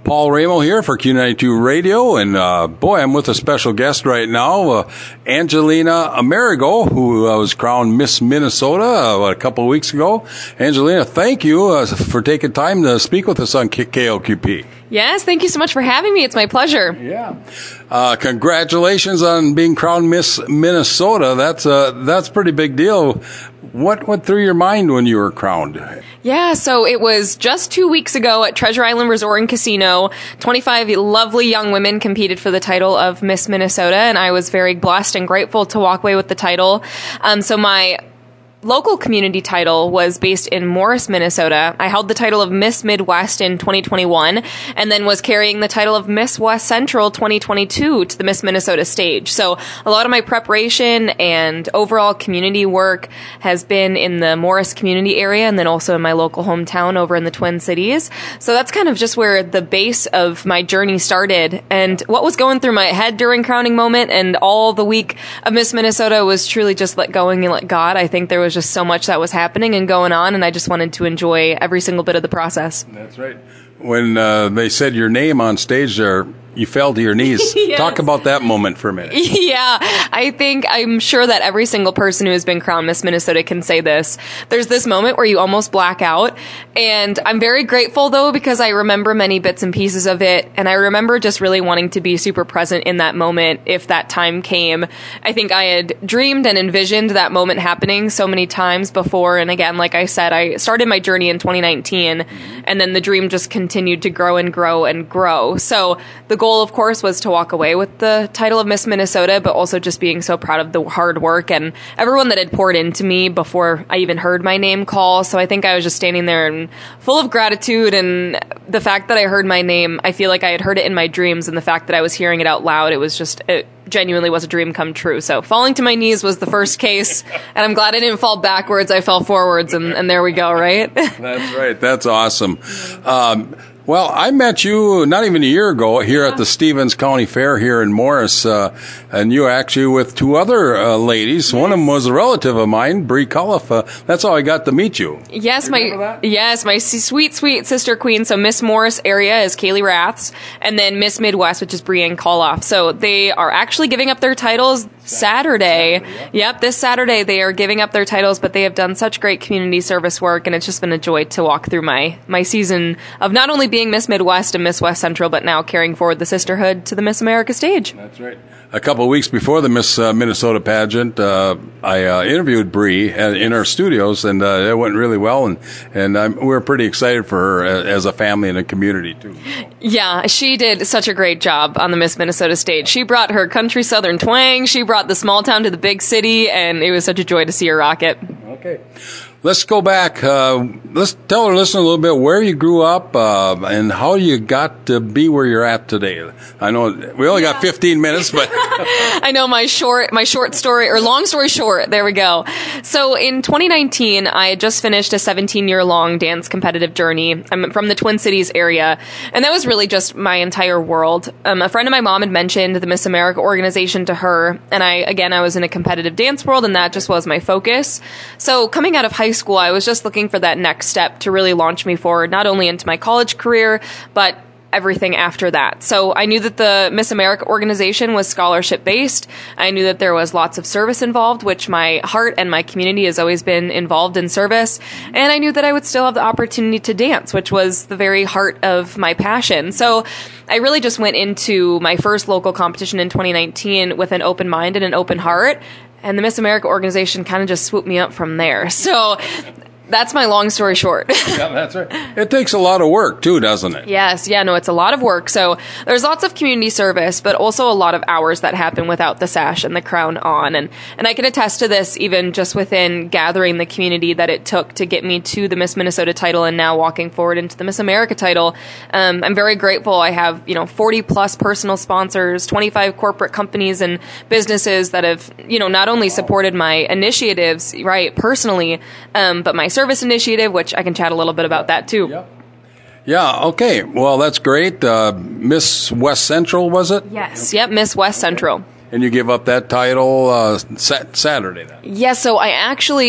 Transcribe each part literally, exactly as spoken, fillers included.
Paul Ramo here for Q ninety-two Radio, and uh, boy, I'm with a special guest right now, uh, Angelina Amerigo, who uh, was crowned Miss Minnesota uh, a couple of weeks ago. Angelina, thank you uh, for taking time to speak with us on K O Q P. Yes, thank you so much for having me. It's my pleasure. Yeah. Uh, congratulations on being crowned Miss Minnesota. That's a, that's a pretty big deal. What went through your mind when you were crowned? Yeah, so it was just two weeks ago at Treasure Island Resort and Casino. twenty-five lovely young women competed for the title of Miss Minnesota, and I was very blessed and grateful to walk away with the title. Um, so my local community title was based in Morris, Minnesota. I held the title of Miss Midwest in twenty twenty-one, and then was carrying the title of Miss West Central twenty twenty-two to the Miss Minnesota stage. So a lot of my preparation and overall community work has been in the Morris community area, and then also in my local hometown over in the Twin Cities. So that's kind of just where the base of my journey started. And what was going through my head during crowning moment and all the week of Miss Minnesota was truly just let going and let God. I think there was just so much that was happening and going on, and I just wanted to enjoy every single bit of the process. That's right. When uh, they said your name on stage there, you fell to your knees. Yes. Talk about that moment for a minute. Yeah, I think I'm sure that every single person who has been crowned Miss Minnesota can say this. There's this moment where you almost black out, and I'm very grateful, though, because I remember many bits and pieces of it, and I remember just really wanting to be super present in that moment if that time came. I think I had dreamed and envisioned that moment happening so many times before, and again, like I said, I started my journey in twenty nineteen, and then the dream just continued to grow and grow and grow. So the goal, of course, was to walk away with the title of Miss Minnesota, but also just being so proud of the hard work and everyone that had poured into me before I even heard my name call. So I think I was just standing there and full of gratitude, and the fact that I heard my name, I feel like I had heard it in my dreams, and the fact that I was hearing it out loud, it was just, it genuinely was a dream come true. So falling to my knees was the first case, and I'm glad I didn't fall backwards. I fell forwards, and, and there we go, right? That's right. That's awesome. Um, Well, I met you not even a year ago here at the Stevens County Fair here in Morris, uh, and you actually with two other uh, ladies. Yes. One of them was a relative of mine, Bree Culliff. Uh, that's how I got to meet you. Yes, you my yes, my sweet, sweet sister queen. So Miss Morris area is Kaylee Raths, and then Miss Midwest, which is Brianne Koloff. So they are actually giving up their titles Saturday. Saturday yeah. Yep, this Saturday they are giving up their titles, but they have done such great community service work, and it's just been a joy to walk through my my season of not only being Miss Midwest and Miss West Central, but now carrying forward the sisterhood to the Miss America stage. That's right. A couple of weeks before the Miss uh, Minnesota pageant, uh, I uh, interviewed Bree in our studios, and uh, it went really well, and and I'm, we were pretty excited for her as a family and a community too. Yeah, she did such a great job on the Miss Minnesota stage. She brought her country southern twang, she brought the small town to the big city, and it was such a joy to see her rock it. Okay. Let's go back. Uh, let's tell our listener a little bit where you grew up uh, and how you got to be where you're at today. I know we only got fifteen minutes, but I know my short, my short story or long story short. There we go. So in twenty nineteen, I had just finished a seventeen year long dance competitive journey. I'm from the Twin Cities area, and that was really just my entire world. Um, a friend of my mom had mentioned the Miss America organization to her, and I again I was in a competitive dance world, and that just was my focus. So coming out of high school, I was just looking for that next step to really launch me forward, not only into my college career, but everything after that. So I knew that the Miss America organization was scholarship based. I knew that there was lots of service involved, which my heart and my community has always been involved in service. And I knew that I would still have the opportunity to dance, which was the very heart of my passion. So I really just went into my first local competition in twenty nineteen with an open mind and an open heart. And the Miss America organization kind of just swooped me up from there. So that's my long story short. Yeah, that's right. It takes a lot of work, too, doesn't it? Yes. Yeah, no, it's a lot of work. So there's lots of community service, but also a lot of hours that happen without the sash and the crown on. And, and I can attest to this even just within gathering the community that it took to get me to the Miss Minnesota title and now walking forward into the Miss America title. Um, I'm very grateful. I have, you know, forty plus personal sponsors, twenty-five corporate companies and businesses that have, you know, not only supported my initiatives, right, personally, um, but my service initiative, which I can chat a little bit about that too. Yep. Yeah, okay. Well, that's great. Uh, Miss West Central, was it? Yes. Okay. Yep, Miss West Central. And you give up that title uh, sa- Saturday then? Yes, yeah, so I actually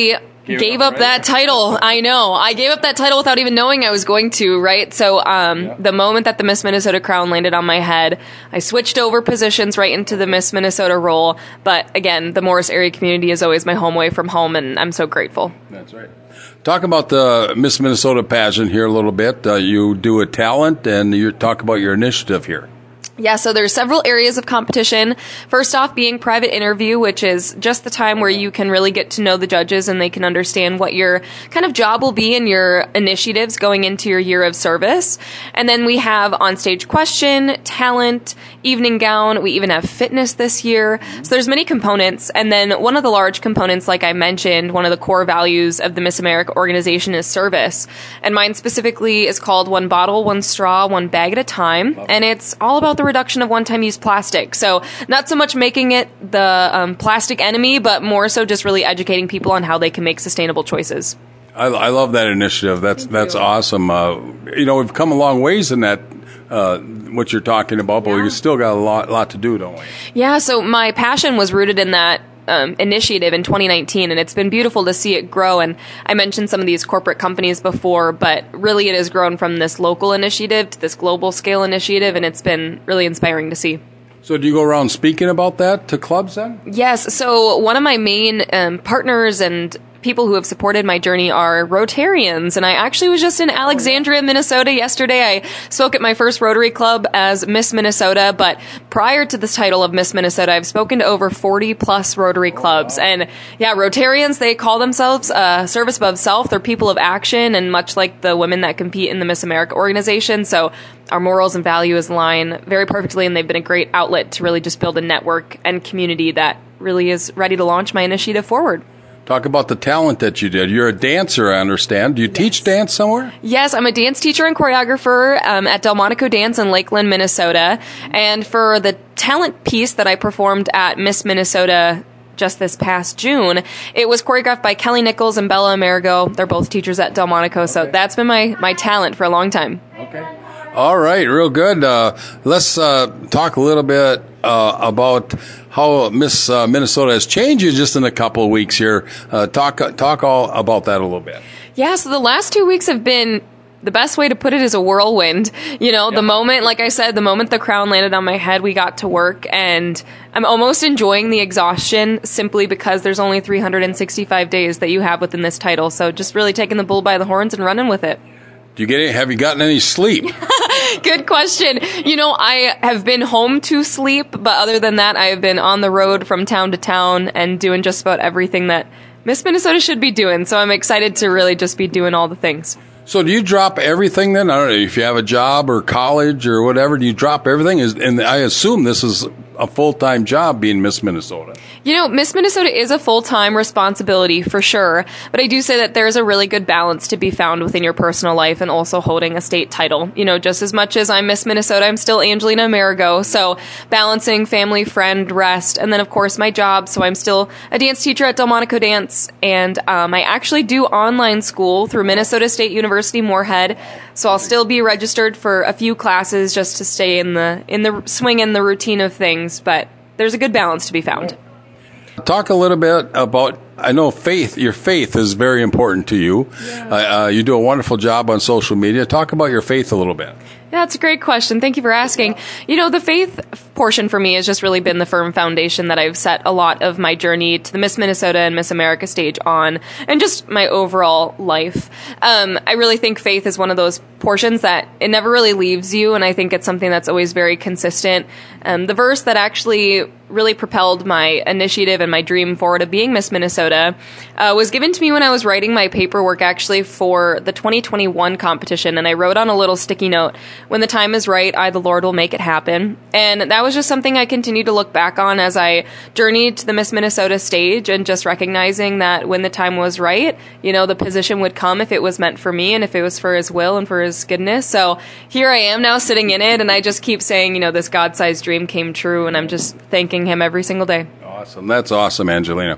Gave, gave up, up right? that title. I know. I gave up that title without even knowing I was going to, right? So um, Yeah. the moment that the Miss Minnesota crown landed on my head, I switched over positions right into the Miss Minnesota role. But again, the Morris area community is always my home away from home, and I'm so grateful. That's right. Talk about the Miss Minnesota pageant here a little bit. Uh, you do a talent, and you talk about your initiative here. Yeah, so there's several areas of competition. First off, being private interview, which is just the time where you can really get to know the judges and they can understand what your kind of job will be and your initiatives going into your year of service. And then we have onstage question, talent, evening gown. We even have fitness this year. So there's many components. And then one of the large components, like I mentioned, one of the core values of the Miss America organization is service. And mine specifically is called One Bottle, One Straw, One Bag at a Time. And it's all about the reduction of one-time use plastic. So not so much making it the um, plastic enemy, but more so just really educating people on how they can make sustainable choices. I, I love that initiative. That's that's awesome. Uh, you know, we've come a long ways in that, uh, what you're talking about, but Yeah. we've still got a lot, lot to do, don't we? Yeah, so my passion was rooted in that Um, initiative in twenty nineteen, and it's been beautiful to see it grow. And I mentioned some of these corporate companies before, but really it has grown from this local initiative to this global scale initiative, and it's been really inspiring to see. So do you go around speaking about that to clubs then? Yes, so one of my main um, partners and people who have supported my journey are Rotarians, and I actually was just in Alexandria, Minnesota yesterday. I spoke at my first Rotary Club as Miss Minnesota, but prior to this title of Miss Minnesota, I've spoken to over forty plus Rotary clubs. And yeah, Rotarians, they call themselves uh, service above self. They're people of action, and much like the women that compete in the Miss America organization. So our morals and values align very perfectly, and they've been a great outlet to really just build a network and community that really is ready to launch my initiative forward. Talk about the talent that you did. You're a dancer, I understand. Do you teach dance somewhere? Yes, I'm a dance teacher and choreographer um, at Delmonico Dance in Lakeland, Minnesota. And for the talent piece that I performed at Miss Minnesota just this past June, it was choreographed by Kelly Nichols and Bella Amerigo. They're both teachers at Delmonico, so that's been my, my talent for a long time. Okay. All right, real good. Uh, let's uh, talk a little bit uh, about how Miss uh, Minnesota has changed just in a couple of weeks here. Uh, talk talk all about that a little bit. Yeah, so the last two weeks have been, the best way to put it is a whirlwind. You know, Yeah. the moment, like I said, the moment the crown landed on my head, we got to work, and I'm almost enjoying the exhaustion simply because there's only three hundred sixty-five days that you have within this title. So just really taking the bull by the horns and running with it. Do you get any, have you gotten any sleep? Good question. You know, I have been home to sleep, but other than that, I have been on the road from town to town and doing just about everything that Miss Minnesota should be doing. So I'm excited to really just be doing all the things. So do you drop everything then? I don't know if you have a job or college or whatever. Do you drop everything? Is, and I assume this is a full-time job being Miss Minnesota. You know, Miss Minnesota is a full-time responsibility for sure, but I do say that there's a really good balance to be found within your personal life and also holding a state title. You know, just as much as I'm Miss Minnesota, I'm still Angelina Amerigo, so balancing family, friend, rest, and then of course my job. So I'm still a dance teacher at Delmonico Dance, and um, I actually do online school through Minnesota State University Moorhead, so I'll still be registered for a few classes just to stay in the in the swing and the routine of things, but there's a good balance to be found. Talk a little bit about, I know faith, your faith is very important to you. Yeah. Uh, uh, you do a wonderful job on social media. Talk about your faith a little bit. Yeah, that's a great question. Thank you for asking. You know, the faith portion for me has just really been the firm foundation that I've set a lot of my journey to the Miss Minnesota and Miss America stage on, and just my overall life. Um, I really think faith is one of those portions that it never really leaves you, and I think it's something that's always very consistent. Um, the verse that actually really propelled my initiative and my dream forward of being Miss Minnesota uh, was given to me when I was writing my paperwork actually for the twenty twenty-one competition, and I wrote on a little sticky note, "When the time is right, I, the Lord, will make it happen." And that was just something I continued to look back on as I journeyed to the Miss Minnesota stage, and just recognizing that when the time was right, you know, the position would come if it was meant for me and if it was for His will and for His goodness. So here I am now sitting in it, and I just keep saying, you know, this God-sized dream came true, and I'm just thanking Him every single day. Awesome. That's awesome, Angelina.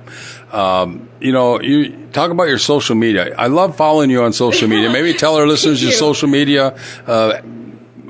Um, you know, you talk about your social media. I love following you on social media. Maybe tell our listeners your you. social media. Uh,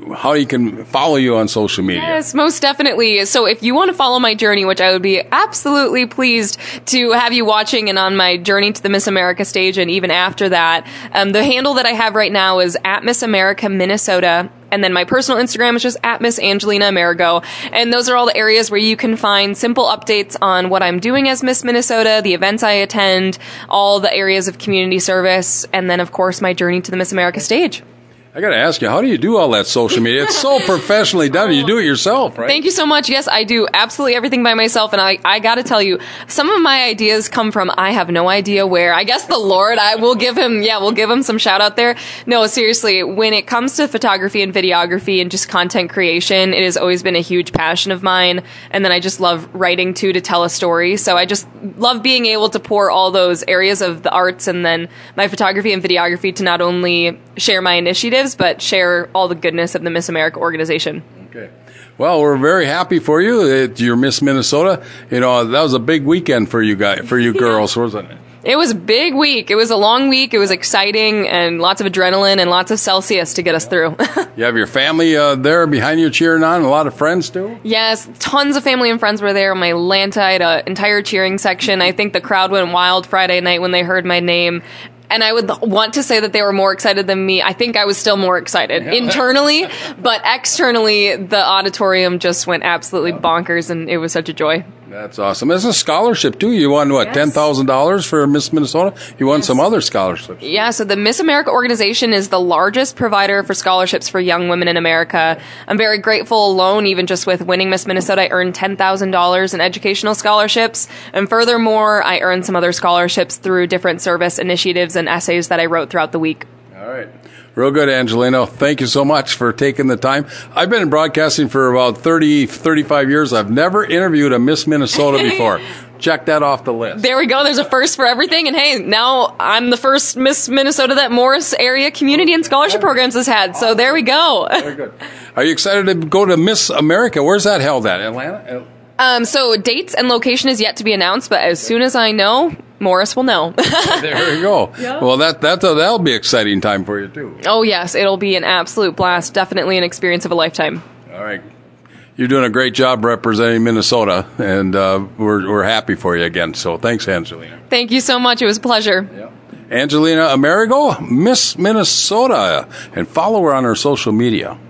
how you can follow you on social media. Yes, most definitely. So if you want to follow my journey, which I would be absolutely pleased to have you watching and on my journey to the Miss America stage and even after that, um, the handle that I have right now is at Miss America Minnesota. And then my personal Instagram is just at Miss Angelina Amerigo. And those are all the areas where you can find simple updates on what I'm doing as Miss Minnesota, the events I attend, all the areas of community service, and then, of course, my journey to the Miss America stage. I got to ask you, how do you do all that social media? It's so professionally done. You do it yourself, right? Thank you so much. Yes, I do absolutely everything by myself. And I, I got to tell you, some of my ideas come from I have no idea where. I guess the Lord, I will give him, yeah, we'll give him some shout out there. No, seriously, when it comes to photography and videography and just content creation, it has always been a huge passion of mine. And then I just love writing too, to tell a story. So I just love being able to pour all those areas of the arts and then my photography and videography to not only share my initiatives, but share all the goodness of the Miss America organization. Okay. Well, we're very happy for you. It, you're Miss Minnesota. You know, that was a big weekend for you guys, for you girls, wasn't it? It was a big week. It was a long week. It was exciting and lots of adrenaline and lots of Celsius to get us through. You have your family uh, there behind you cheering on, and a lot of friends too? Yes, tons of family and friends were there. My Lanta, I had an entire cheering section. I think the crowd went wild Friday night when they heard my name. And I would want to say that they were more excited than me. I think I was still more excited yeah. internally, but externally, the auditorium just went absolutely bonkers, and it was such a joy. That's awesome. It's a scholarship, too. You won, what, yes. ten thousand dollars for Miss Minnesota? You won yes. some other scholarships. Yeah, so the Miss America organization is the largest provider for scholarships for young women in America. I'm very grateful alone, even just with winning Miss Minnesota, I earned ten thousand dollars in educational scholarships. And furthermore, I earned some other scholarships through different service initiatives and essays that I wrote throughout the week. All right. Real good, Angelino. Thank you so much for taking the time. I've been in broadcasting for about thirty, thirty-five years. I've never interviewed a Miss Minnesota before. Check that off the list. There we go. There's a first for everything. And hey, now I'm the first Miss Minnesota that Morris area community and scholarship programs has had. So there we go. Very good. Are you excited to go to Miss America? Where's that held at? Atlanta? Um, so dates and location is yet to be announced, but as soon as I know, Morris will know. There you go. Yeah. Well, that, that, that'll be an exciting time for you, too. Oh, yes. It'll be an absolute blast. Definitely an experience of a lifetime. All right. You're doing a great job representing Minnesota, and uh, we're, we're happy for you again. So thanks, Angelina. Thank you so much. It was a pleasure. Yeah. Angelina Amerigo, Miss Minnesota, and follow her on her social media.